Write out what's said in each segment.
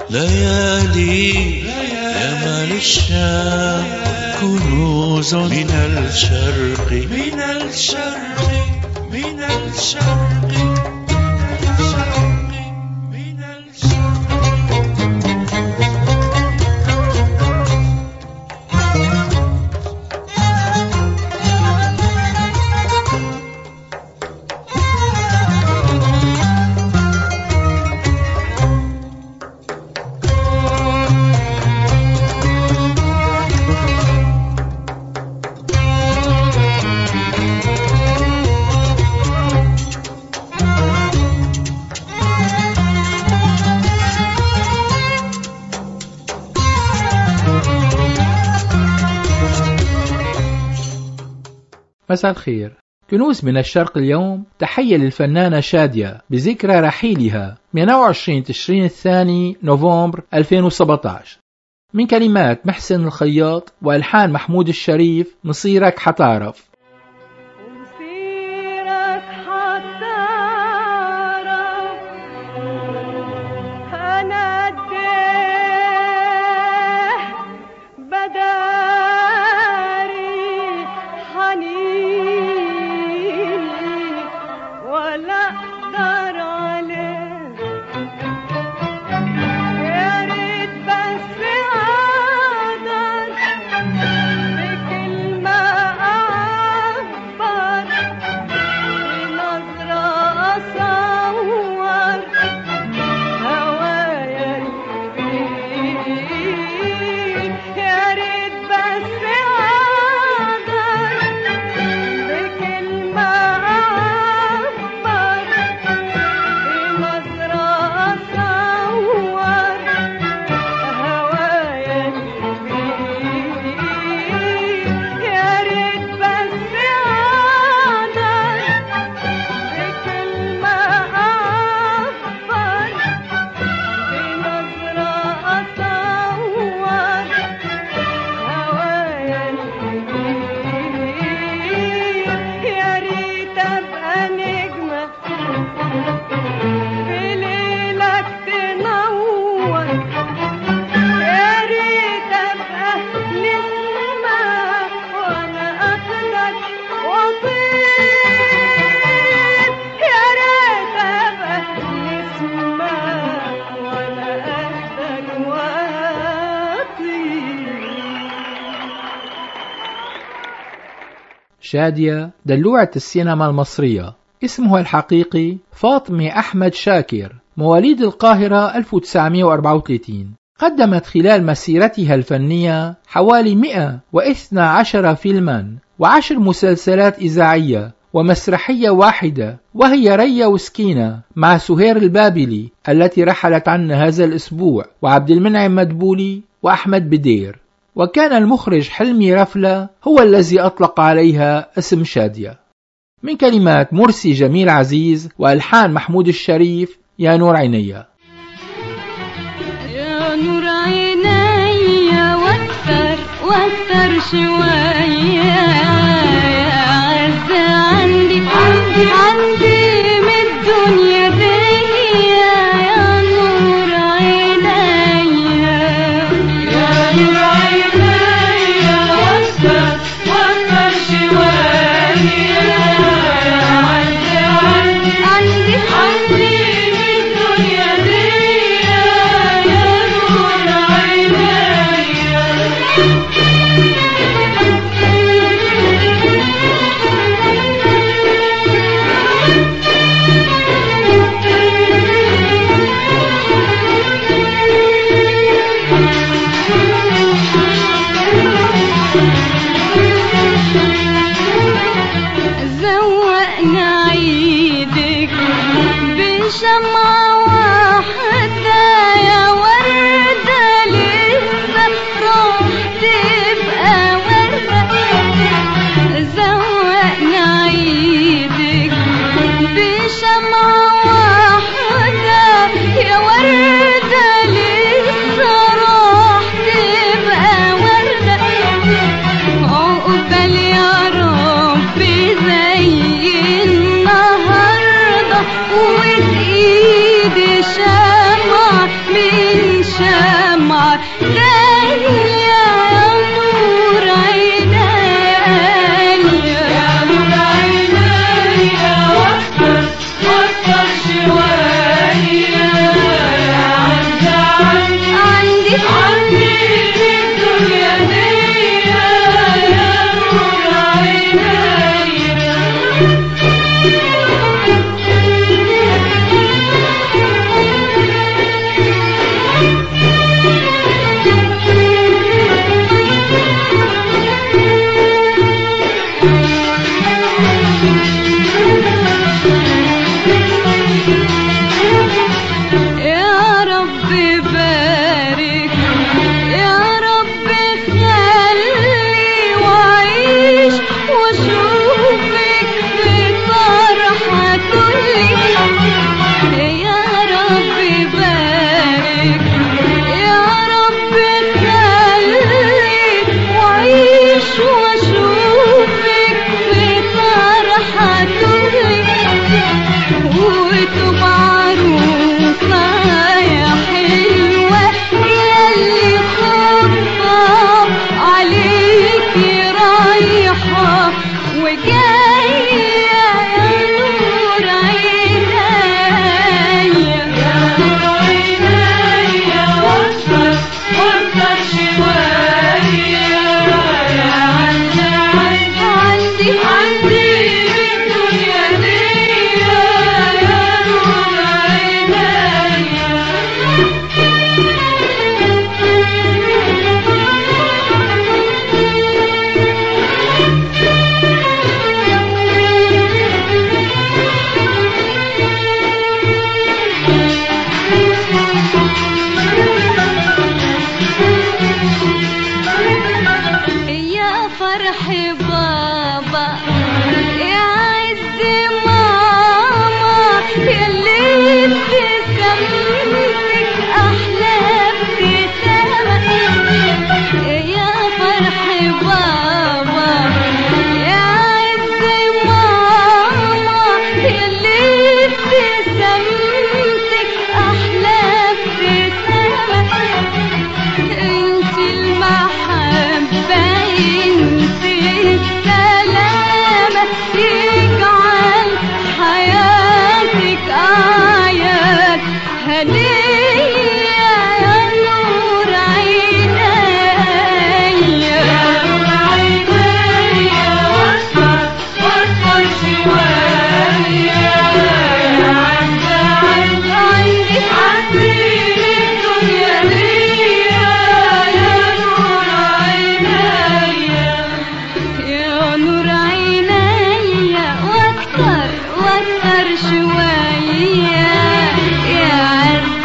ليالي يمن الشام كنوز من الشرق من الشرق من الشرق من الشرق. مساء الخير. كنوز من الشرق اليوم تحية للفنانة شادية بذكرى رحيلها من 29 تشرين الثاني نوفمبر 2017. من كلمات محسن الخياط وألحان محمود الشريف. مصيرك حتعرف. شادية دلوعة السينما المصرية. اسمها الحقيقي فاطمة أحمد شاكر، مواليد القاهرة 1934. قدمت خلال مسيرتها الفنية حوالي 112 فيلما و10 مسلسلات إذاعية ومسرحية واحدة، وهي ريا وسكينة مع سهير البابلي التي رحلت عنا هذا الأسبوع، وعبد المنعم مدبولي وأحمد بدير. وكان المخرج حلمي رفلة هو الذي أطلق عليها اسم شادية. من كلمات مرسي جميل عزيز وألحان محمود الشريف. يا نور عيني يا نور عيني واكثر شوية، يا عز عندي من الدنيا دي. يا نور عيني يا نور عيني واكثر شوية، يا عز عندي من الدنيا دي. يا نور عيني شمعة واحدة يا وردة لسه راح تبقى وردة، زوقنا عيدك بشمعة واحدة يا وردة لسه راح تبقى وردة. عقبال يا رب زي النهاردة وتقيل تبقى عروسة يا حلوة ياللي خطاب عليكي رايحة وجاية يا نور عينيا يا نور عينيا وفر شوية يا عندي بالدنيا دي يا نور عينيا يا فرح بابا يا عز ماما ياللي ابتسامتك أحلى ابتسامة يا فرح بابا يا عز ماما ياللي ابتسامتك أحلى ابتسامة انت المحبة انت السلامة يجعل حياتك آيات هدية يا نور عينيا يا نور عينيا وفر شوية يا عندي الدنيا دي يا نور عينيا يا نور عينيا واكتر شوية يا عز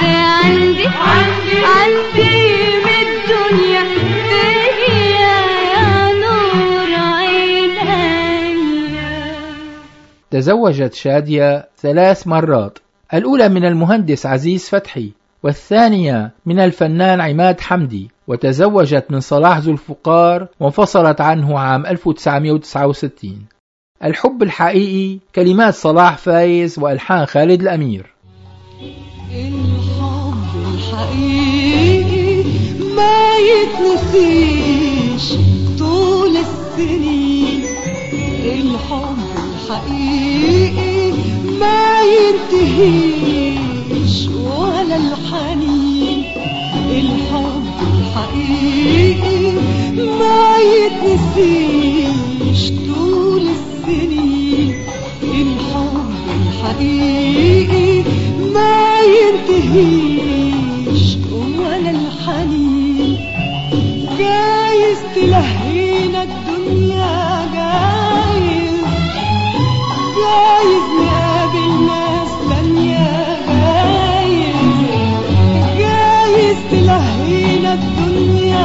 عندي من الدنيا فيا يا نور عينيا. تزوجت شادية 3 مرات، الأولى من المهندس عزيز فتحي، والثانية من الفنان عماد حمدي، وتزوجت من صلاح ذو الفقار وانفصلت عنه عام 1969. الحب الحقيقي كلمات صلاح فايز وألحان خالد الأمير. الحب الحقيقي ما يتنسيش طول السنين، الحب الحقيقي ما ينتهيش ولا الحنين، الحب الحقيقي ما يتنسيش طول السنين، الحب الحقيقي ما ينتهيش ولا الحنين. جايز تلهينا الدنيا، جايز نقابل ناس تانية، جايز تلهينا الدنيا،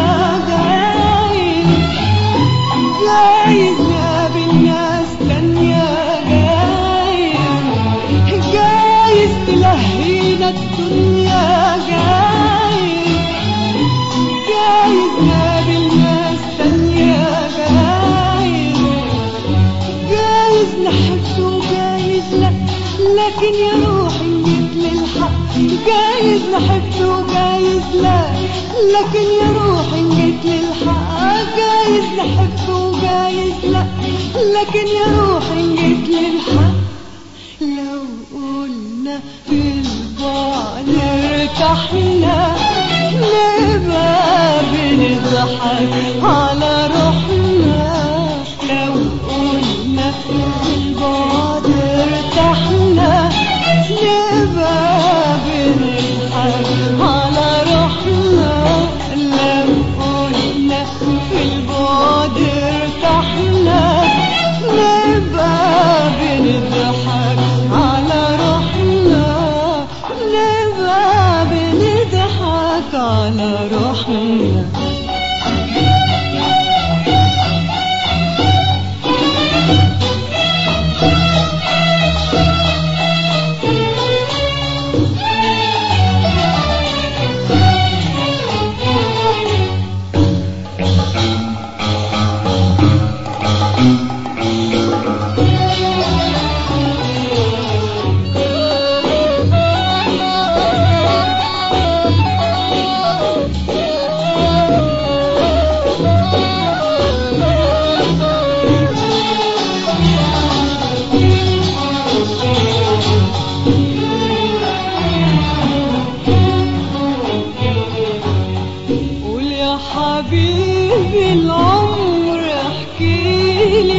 جايز نقابل ناس تانية، جايز تلهينا الدنيا، جايز نقابل ناس تانية، جايز نحب وجايز لا، لكن يا روحي جيت للحق، جايز نحب وجايز لا، لكن يا روحي جيت للحق، جايز نحب وجايز لا، لكن يا روحي جيت للحق. لو قلنا في البعد ارتحنا نبقى بنضحك على روحنا، لو قلنا في البعد ارتحنا نبقى بنضحك على روحنا، لو قلنا في البعد ارتحنا نبقى بنضحك على روحنا، نبقى بنضحك على روحنا.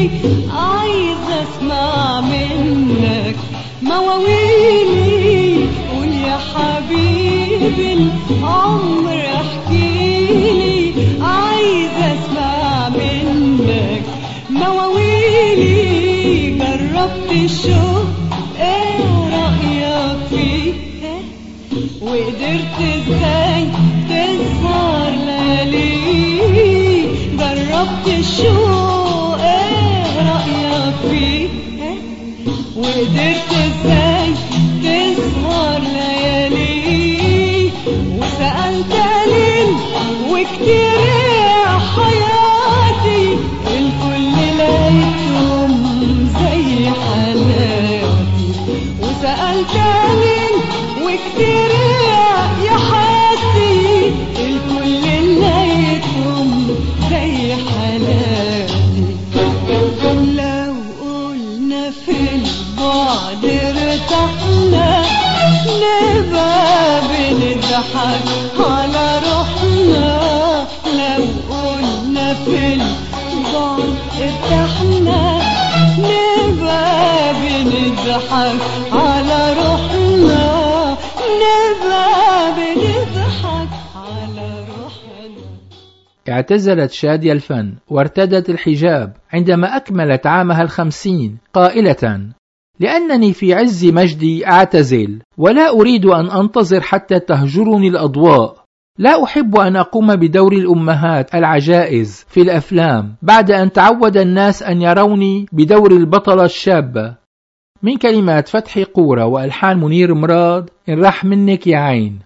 عايزة اسمع منك مواويلي. قول يا حبيبي العمر احكيلي، عايزة اسمع منك مواويلي. جربت الشوق ايه رأيك فيه؟ وقدرت ازاي تسهر ليالي؟ جربت الشوق ايه رأيك فيه؟ وقدرت ازاي تسهر ليالي؟ وسألت ليل وكتير يا حياتي، الكل لقيتهم زي حالاتي. وسألت ليل وكتير يا حياتي، الكل لقيتهم زي حالاتي. لو قلنا في البعد ارتحنا، نبقى بنضحك على روحنا. لو قلنا في البعد ارتحنا، نبقى بنضحك على روحنا. نبقى بنضحك على روحنا. اعتزلت شادية الفن وارتدت الحجاب عندما أكملت عامها 50 قائلة: لأنني في عز مجدي أعتزل، ولا أريد أن أنتظر حتى تهجرني الأضواء. لا أحب أن أقوم بدور الأمهات العجائز في الأفلام بعد أن تعود الناس أن يروني بدور البطلة الشابة. من كلمات فتحي قورة وألحان منير مراد، إن راح منك يا عين.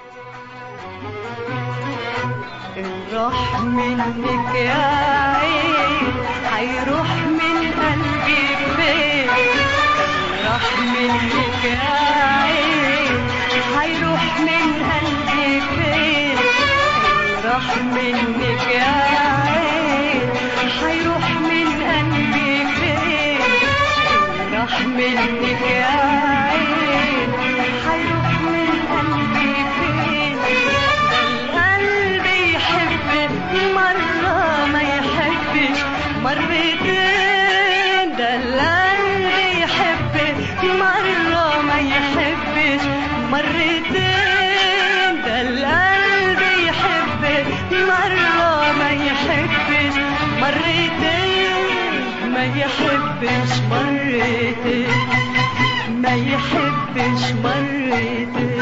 راح منك يا عين، هيروح من قلبي فين؟ راح منك يا عين، هيروح من قلبي فين؟ راح منك يا عين، هيروح من قلبي فين؟ راح منك يا عين، هيروح من قلبي فين؟ القلب يحب مرة ما يحبش مرتين، ده القلب يحب مرة ما يحبش مرتين، ده القلب يحب مرة ما يحبش مرتين، ما يحبش مرتين، ما يحبش مرتين.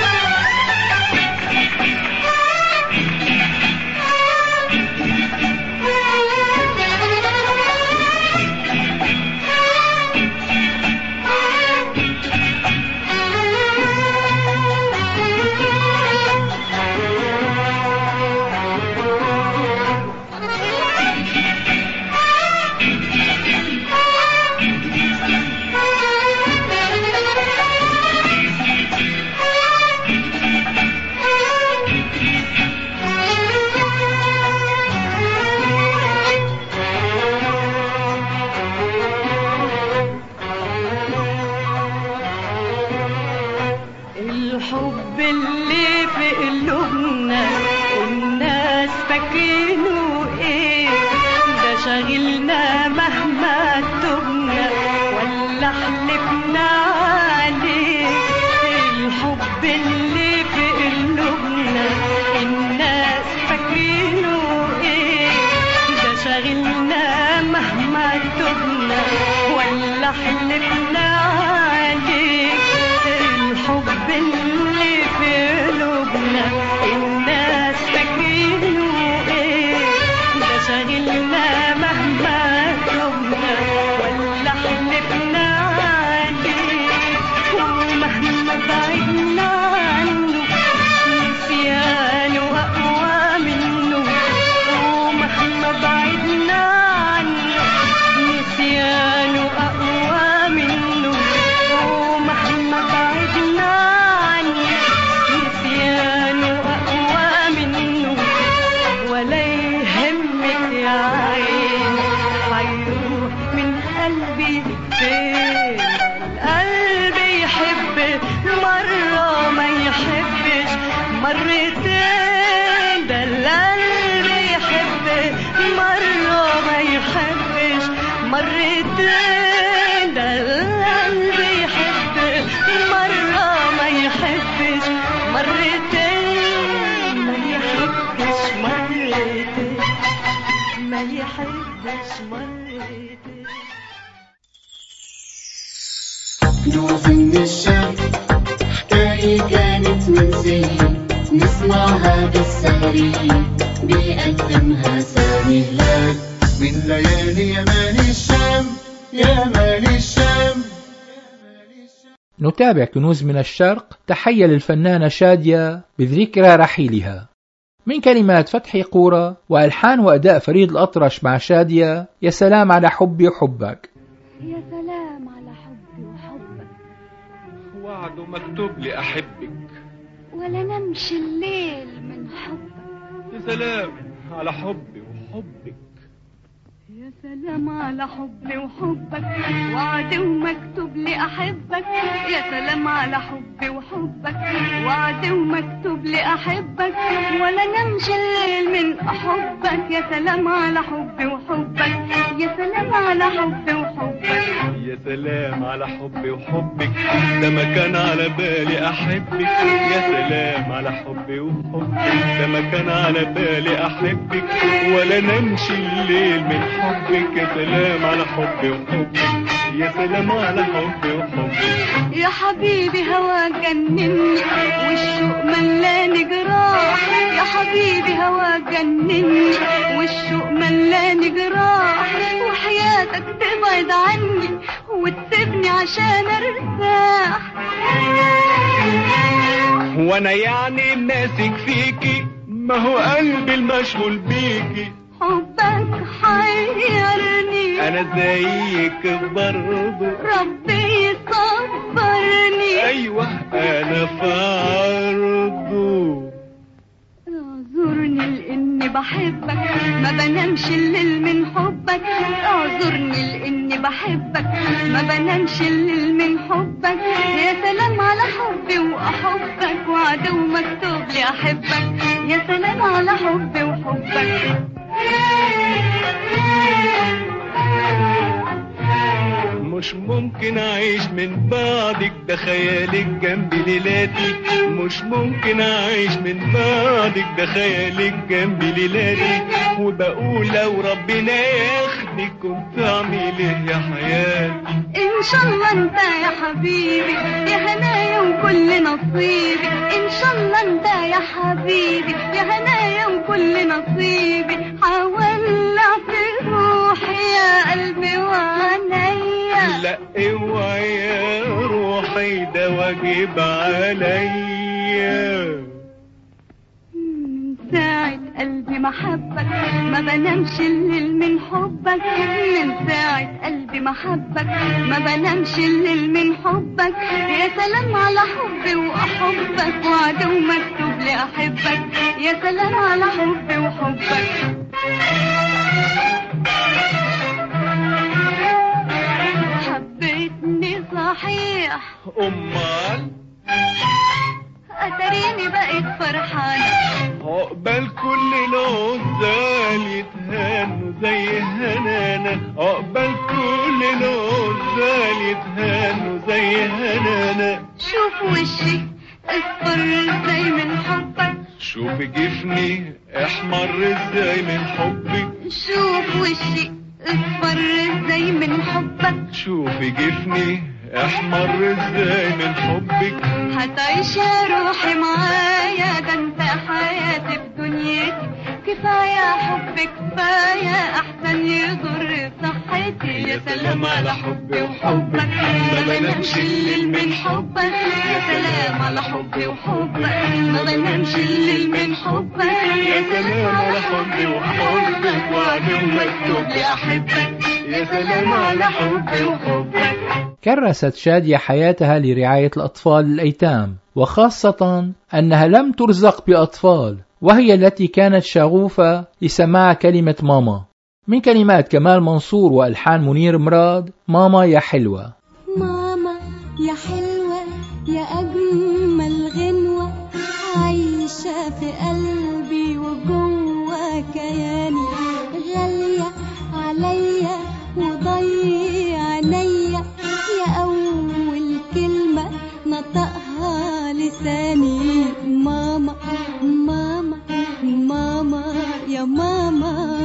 الحب اللي في قلوبنا الناس فاكرينه ايه؟ ده شاغلنا مهما تبنا ولا حلفنا عليه. الحب اللي في قلوبنا الناس فاكرينه ايه؟ ده شاغلنا مهما تبنا ولا حلفنا عليه. الحب اللي في قلوبنا الناس فاكرينه ايه؟ ده شاغلنا مهما تبنا ولا حلفنا عليه. ومهما بعدنا عنه نسيانه أقوى منه، ومهما بعدنا عنه نسيانه أقوى منه، ومهما بعدنا عنه نسيانه أقوى منه. ولا يهمك يا عين هيروح من قلبي فين؟ القلب يحب مرة ما يحبش مرتين، ده القلب يحب مرة ما يحبش مرتين، ده القلب يحب مرة ما يحبش مرتين، ما يحبش مرتين، ما يحبش مرتين. كنوز من الشرق حكاية كانت منسية، نسمعها بالسهرية بيقدمها سامي هلال من ليالي يمان الشام، يمان الشام. نتابع كنوز من الشرق تحية للفنانة شادية بذكرى رحيلها. من كلمات فتحي قورة وألحان وأداء فريد الأطرش مع شادية، يا سلام على حبي وحبك. يا سلام على حبي وحبك، وعد مكتوب لي أحبك، ولا نمشي الليل من حبك. يا سلام على حبي وحبك، يا سلام على حبي وحبك، وعد ومكتوب لي أحبك. يا سلام على حبي وحبك، وعد ومكتوب لي أحبك، ولا نمشي الليل من حبك. يا سلام على حبي وحبك، يا سلام على حبي وحبك، يا سلام على حبي وحبك، ده ما كان على بالي أحبك. يا سلام على حبي وحبك، ده ما كان على بالي أحبك، ولا نمشي الليل من حبك. يا سلام على حبي وحبك، يا سلام على حبي وحبك. يا حبيبي هواك جنني والشوق ملاني جراح. يا حبيبي هواك جنني والشوق ملاني جراح، وحياتك تبعد عني وتسيبني عشان ارتاح. وانا يعني ماسك فيكي، ما هو قلبي المشغول بيكي. حبك حيرني، انا زيك برضه، ربي يصبرني. ايوه انا في عرضه. اعذرني لاني بحبك، ما بنامش الليل من حبك. اعذرني لاني بحبك، ما بنامش الليل من حبك. يا سلام على حبي واحبك، وعد ومكتوب لي احبك. يا سلام على حبي وحبك. مش ممكن اعيش من بعدك، ده خيالك جنبي ليلاتي. مش ممكن اعيش من بعدك، ده خيالك جنبي ليلاتي. وبقول لو ربنا ياخدك كنت اعمل ايه يا حياتي. ان شاء الله انت يا حبيبي، يا هنايا وكل نصيبي. ان شاء الله انت يا حبيبي، يا هنايا وكل نصيبي. حولعت روحي يا قلبي وعينيا. لا اوعي يا روحي، ده واجب عليا. من ساعة قلبي ما حبك، ما بنامش الليل من حبك. من ساعة قلبي ما حبك، ما بنامش الليل من حبك. يا سلام على حبي وأحبك، وعد ومكتوب لي أحبك. يا سلام على حبي وحبك. حبيتني صحيح، امال أتريني بقيت فرحانة. عقبال كل العزال يتهانوا زي هنانا. عقبال كل العزال يتهانوا زي هنانا. شوف وشي اصفر ازاي من حبك. شوف جفني احمر ازاي من حبك. شوف وشي اصفر ازاي من حبك. شوف جفني احمر ازاي من حبك. هتعيش يا روحي معايا، ده انت حياتي في دنيتي. كفاية حب كفاية، احسن يضر بصحتي. يا سلام على حبي وحبك، ما بنامش الليل من حبك. يا سلام على حبي وحبك، ما بنامش الليل من حبك. يا سلام على حبي وحبك، وعد مكتوب لي احبك. يا سلام على حبي وحبك. كرست شادية حياتها لرعاية الأطفال الأيتام، وخاصة أنها لم ترزق بأطفال، وهي التي كانت شغوفة لسماع كلمة ماما. من كلمات كمال منصور وألحان منير مراد، ماما يا حلوة. ماما يا حلوة يا أجمل غنوة، عايشة في قلبي وجوه كياني، غالية عليا وضيعة لساني ماما ماما ماما يا ماما.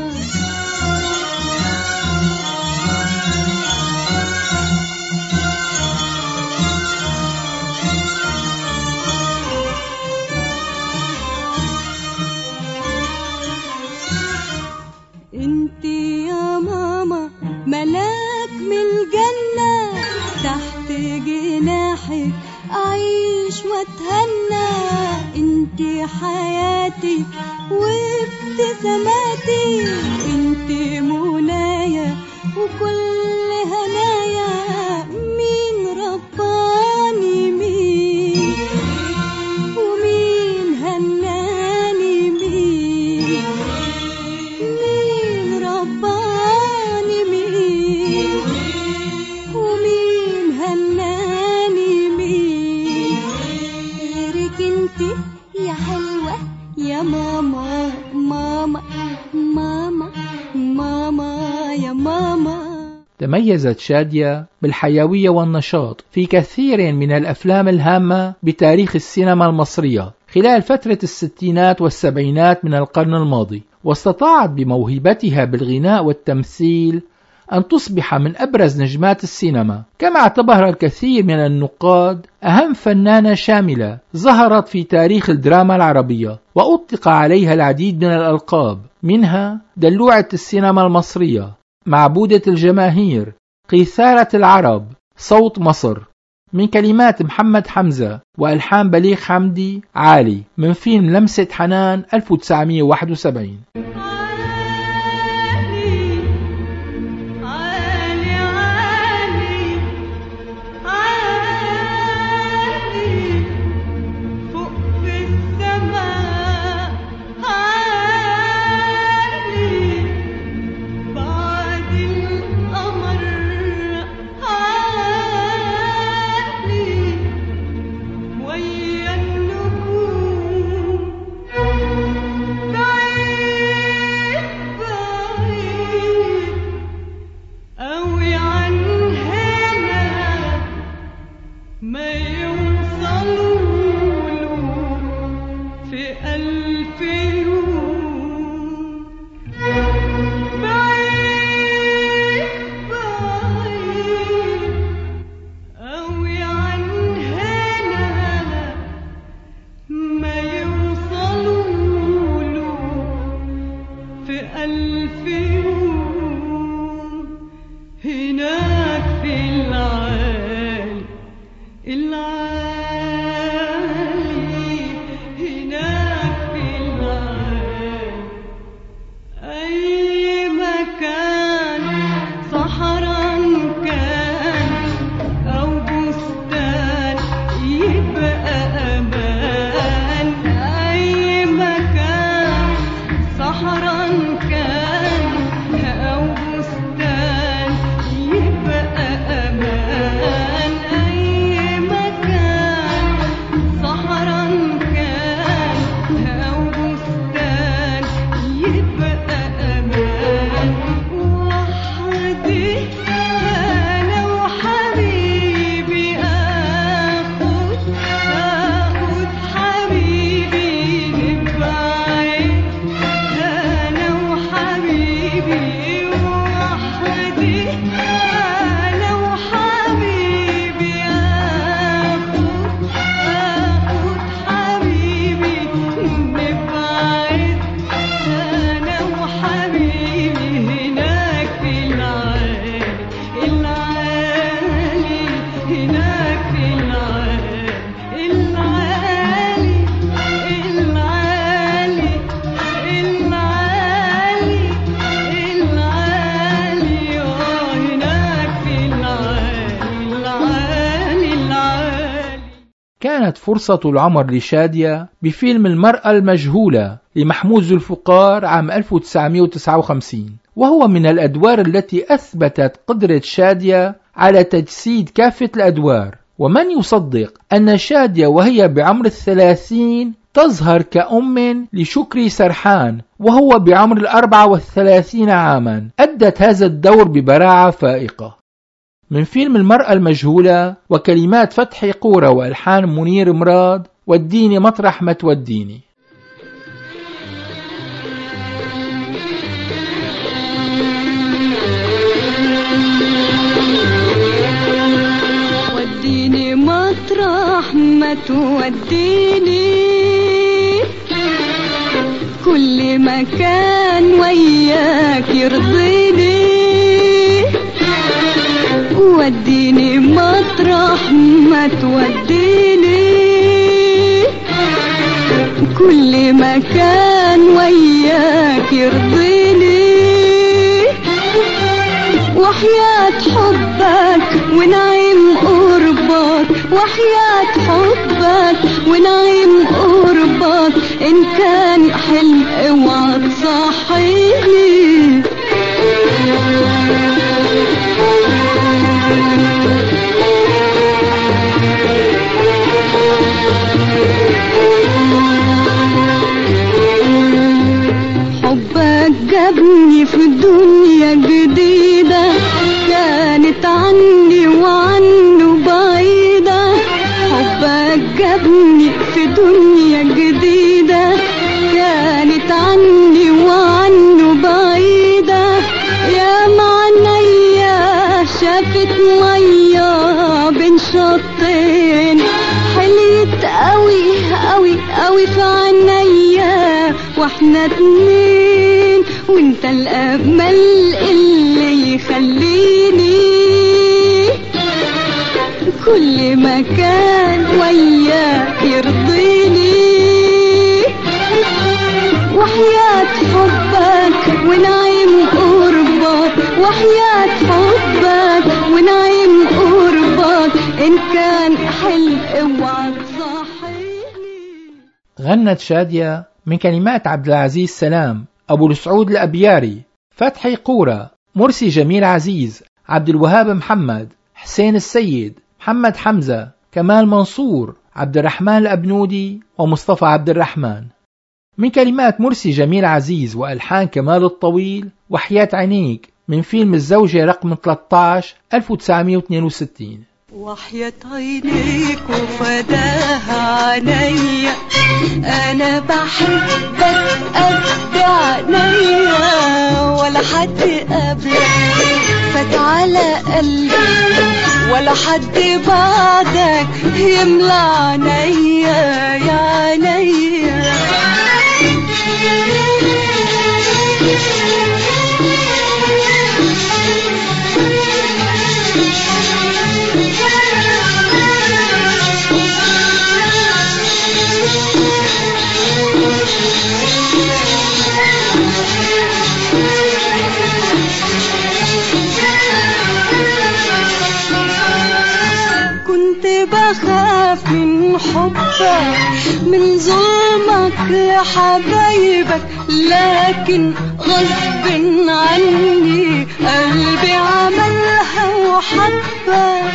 انتي يا ماما ملاك من الجنة، تحت جناحك أعيش وأتهنى. انتي حياتي وابتساماتي، انتي منايا وكل هنايا. مين رباني مين، ومين هناني مين، مين رباني مين، ومين هناني مين، غيرك انتي يا حلوة يا ماما ماما ماما ماما يا ماما. تميزت شادية بالحيوية والنشاط في كثير من الأفلام الهامة بتاريخ السينما المصرية خلال فترة الستينات والسبعينات من القرن الماضي، واستطاعت بموهبتها بالغناء والتمثيل أن تصبح من أبرز نجمات السينما. كما اعتبرها الكثير من النقاد أهم فنانة شاملة ظهرت في تاريخ الدراما العربية، وأطلق عليها العديد من الألقاب، منها دلوعة السينما المصرية، معبودة الجماهير، قيثارة العرب، صوت مصر. من كلمات محمد حمزة وألحان بليغ حمدي عالي، من فيلم لمسة حنان 1971. كانت فرصة العمر لشادية بفيلم المرأة المجهولة لمحمود ذوالفقار عام 1959، وهو من الأدوار التي أثبتت قدرة شادية على تجسيد كافة الأدوار. ومن يصدق أن شادية وهي بعمر 30 تظهر كأم لشكري سرحان وهو بعمر 34 عاما، أدت هذا الدور ببراعة فائقة. من فيلم المرأة المجهولة، وكلمات فتحي قورة وألحان منير مراد. وديني مطرح ما توديني. وديني مطرح ما توديني، كل مكان وياك يرضيني. وديني مطرح ما توديني، كل مكان وياك يرضيني. وحياة حبك ونعيم قربك، وحياة حبك ونعيم قربك، إن كان حلم اوعى تصحيني. حبك جابني في دنيا جديدة، كانت عني وعنه بعيدة. حبك جابني في دنيا جديدة، كانت عني وعنه بعيدة. يا معنيا شافت مية بين شطين، حليت قوي قوي قوي في عينيا واحنا اتنين. وانت الامل اللي يخليني كل مكان وياك يرضيني. وحياة حبك ونعيم قربك، وحياة حبك ونعيم قربك، إن كان حلم اوعى تصحيني. غنت شادية من كلمات عبد العزيز سلام، أبو السعود الأبياري، فتحي قورة، مرسي جميل عزيز، عبد الوهاب محمد، حسين السيد، محمد حمزة، كمال منصور، عبد الرحمن الأبنودي، ومصطفى عبد الرحمن. من كلمات مرسي جميل عزيز وألحان كمال الطويل، وحياة عينيك، من فيلم الزوجة رقم 13 1962. وحياة عينيك وفداها عينيا، أنا بحبك قد عينيا، ولا حد قبلك فات على قلبي، ولا حد بعدك يملى عينيا يا عينيا. كنت بخاف من حبك، من ظلمك لحبايبك، لكن غصب عني قلبي عملها وحبك.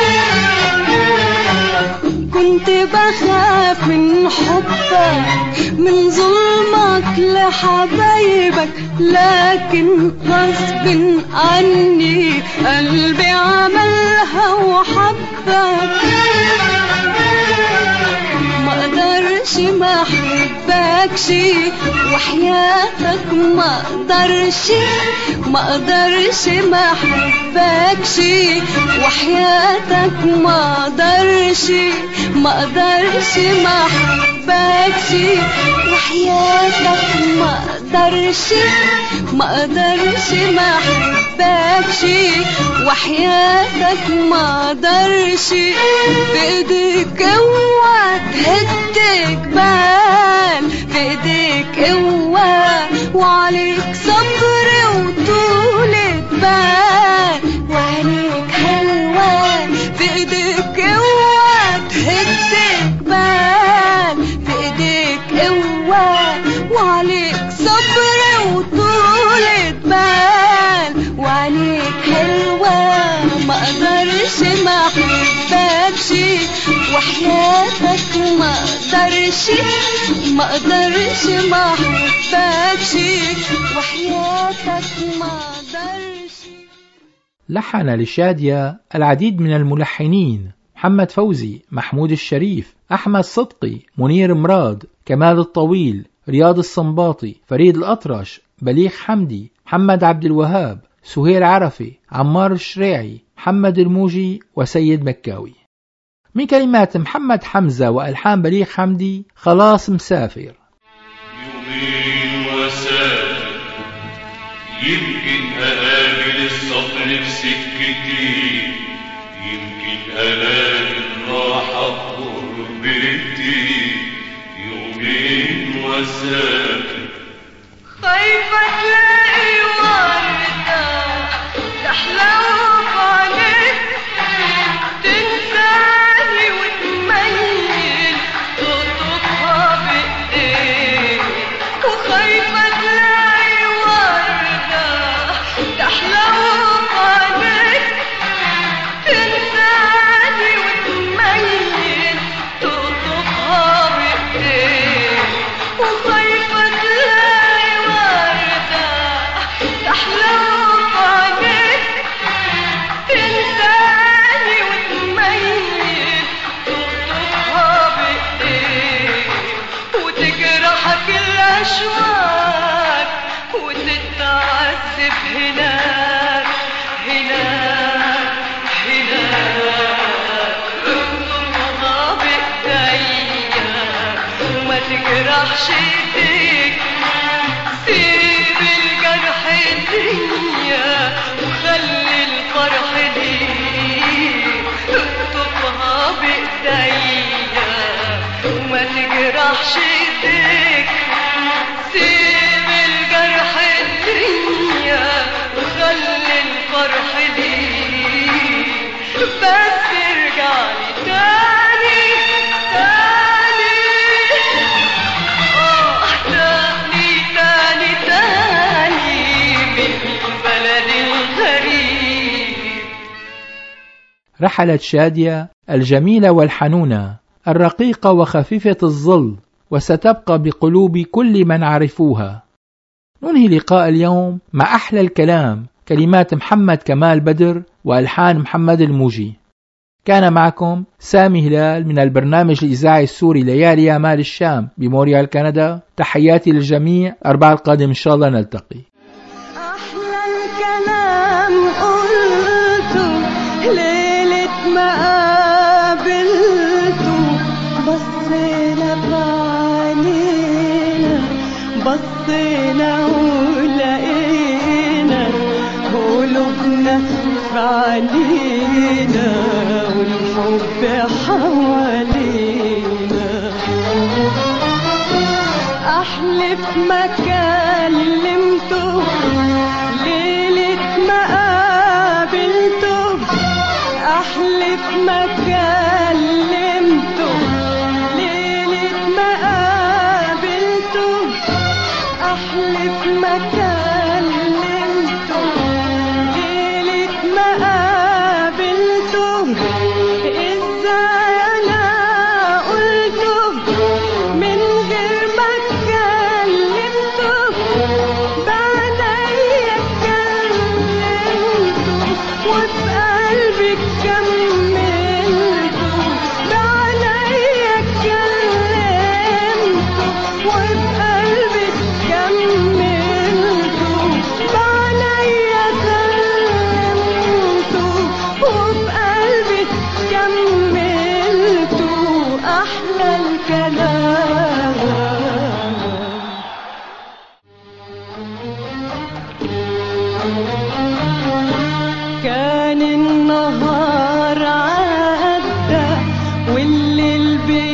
كنت بخاف من حبك، من ظلمك لحبايبك، لكن غصب عني قلبي عملها وحبك. ما اقدرش ما احبكش وحياتك، ما اقدرش ما اقدرش ما احبكش وحياتك، ما اقدرش ما اقدرش ما احبكش وحياتك، ما اقدرش ما اقدرش ما احبكش وحياتك، ما اقدرش. بايديك اوعى تهد جبال، بايديك اوعى، وعليك صبر وطولة بال، وعينيك حلوة. بايديك اوعى تهد جبال، بايديك اوعى، وعليك صبر وطولة بال، وعينيك حلوة. ما اقدرش ما احبكش وحياتك، ما اقدرش ما اقدرش ما احبكش وحياتك، ما اقدرش. لحن لشادية العديد من الملحنين: محمد فوزي، محمود الشريف، أحمد صدقي، منير مراد، كمال الطويل، رياض الصنباطي، فريد الأطرش، بليغ حمدي، محمد عبد الوهاب، سهير عرفي، عمار الشريعي، محمد الموجي، وسيد مكاوي. من كلمات محمد حمزة وألحان بليغ حمدي: خلاص مسافر. يومين وسافر، يمكن أقابل الصبر بسكتي، يمكن ألاقي الراحة بغربتي. يومين وسافر، خايفة تلاقي وردة تحلو بعينيك، تنساني وتميل تقطفها بإيديك. وخايفة تلاقي وردة تحلو بعينيك، تنساني وتميل تقطفها بإيديك. وخايفة تلاقي وردة تحلو بعينيك، تنساني وتميل تقطفها بإيديك. وتجرحك الأشواك وتتعذب هناك هناك هناك. اقطفها بإيديك وما تجرحش ايديك. سيب الجرح ليا وخلي الفرح ليك. اقطفها بإيديك وما تجرحش ايديك. سيب الجرح ليا وخلي الفرح ليك. بس ارجعلي تاني تاني، تاني تاني من البلد الغريب. رحلت شادية الجميلة والحنونة الرقيقة وخفيفة الظل، وستبقى بقلوب كل من عرفوها. ننهي لقاء اليوم مع أحلى الكلام، كلمات محمد كمال بدر وألحان محمد الموجي. كان معكم سامي هلال من البرنامج الإذاعي السوري ليالي آمال الشام بمونريال كندا. تحياتي للجميع، الأربعاء القادم إن شاء الله نلتقي. أحلى الكلام قلته ليلة ما قابلته، بصينا بعينينا بصينا ولقينا قلوبنا في علينا والحب حوالينا. أحلف ما كلمته ليلة ما قابلته، أحلف ما كلمته ليلة ما قابلته، أحلف ما كلمته ليلة ما قابلته. إزاي أنا قلته من غير ما كلمته، بعينيا كلمته وبقلبي كملته، بعينيا كلمته وبقلبي كملته، بعينيا كلمته وبقلبي كملته. أحلى الكلام كان النهار عدى والليل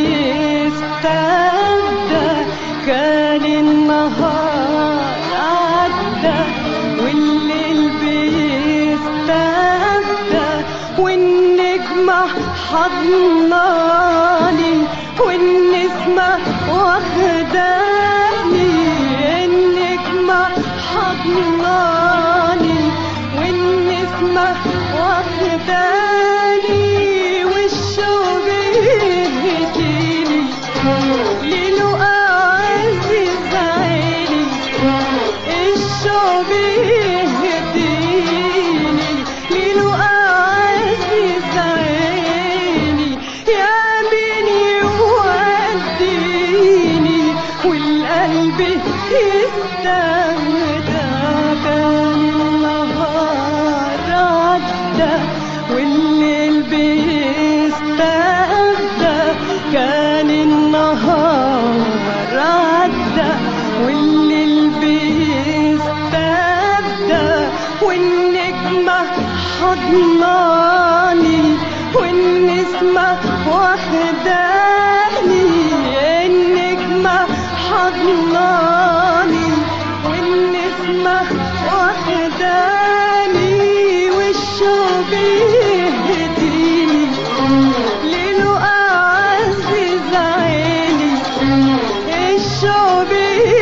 بيستبدى، كان النهار عدى والليل بيستبدى، والنجمة حضناني والنسمة واخداني، النجمة حضناني والنسمة واخداني، والشوق يهديني للقاء عزيز عيني، الشوق يهديني يستهدى كان النهار عدى والليل بيستهدى كان النهار عدى والليل بيستهدى والنجمة حضناني والنسمة وحداني النجمة حضناني والنسمة وحداني والشوق يهديني ليله أعزز عيني الشوق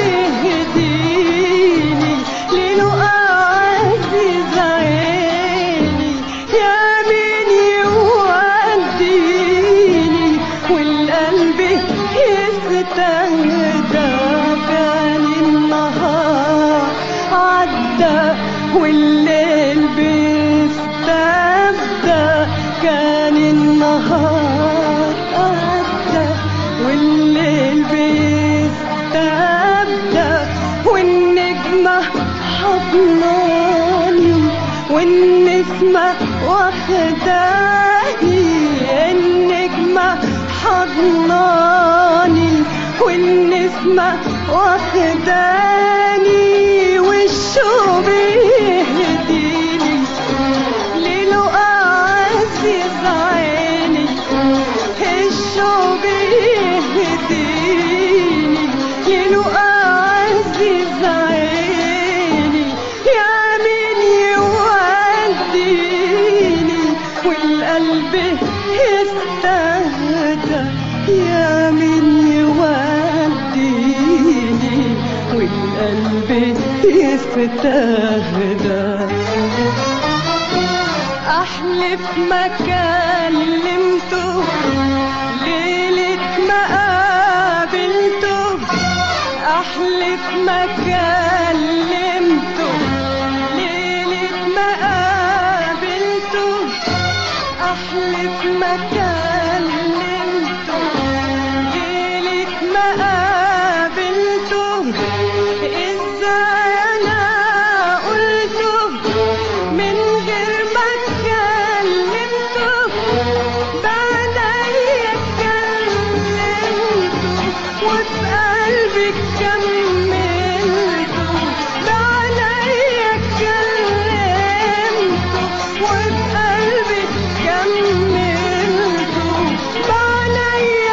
يهديني ليله أعزز عيني يا مين يوديني والقلب يستهدى كان النهار عدى والليل بيستبدى كان النهار عدى والليل بيستبدى والنجمة حضناني والنسمة وحداني النجمة حضناني والنسمة وحداني والشوق يهديني ليله أعزز عيني الشوق يهديني ليله أعزز عيني يا مين يوديني والقلب يستهدى يا مين يوديني والقلب يستهدى أحلف ما كلمته ليلة ما قابلته أحلف ما كلمته ليلة ما قابلته أحلف ما كلمته ليلة ما قابلته إزاي أنا قلته من غير ما كلمته بعدي كلمته وفي قلبي كملته بعدي كلمته وفي قلبي كملته بعدي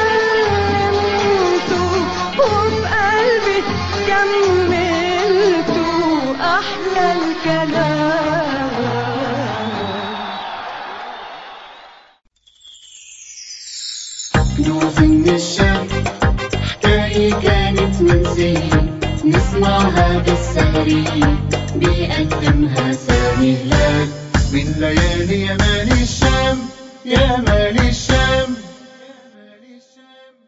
سلمته وفي قلبي كملته أحلى الكلام. كنوز من الشام حكاية كانت منسية نسمعها بالسهري بيقدمها سامي هلال من ليالي يا مالي الشام يا مالي